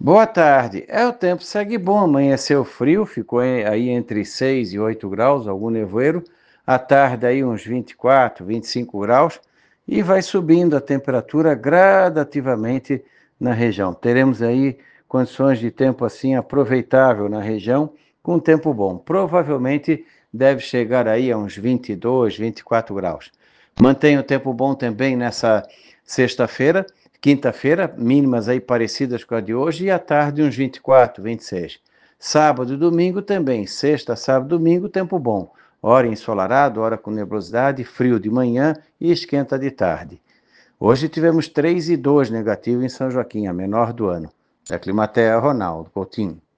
Boa tarde. O tempo segue bom, amanheceu frio, ficou aí entre 6 e 8 graus, algum nevoeiro. À tarde aí uns 24, 25 graus e vai subindo a temperatura gradativamente na região. Teremos aí condições de tempo assim aproveitável na região, com tempo bom. Provavelmente deve chegar aí a uns 22, 24 graus. Mantém o tempo bom também nessa sexta-feira. Quinta-feira, mínimas aí parecidas com a de hoje, e à tarde uns 24, 26. Sábado e domingo também, sexta, sábado e domingo, tempo bom. Hora ensolarado, hora com nebulosidade, frio de manhã e esquenta de tarde. Hoje tivemos 3,2 negativo em São Joaquim, a menor do ano. Da Climatea, Ronaldo Coutinho.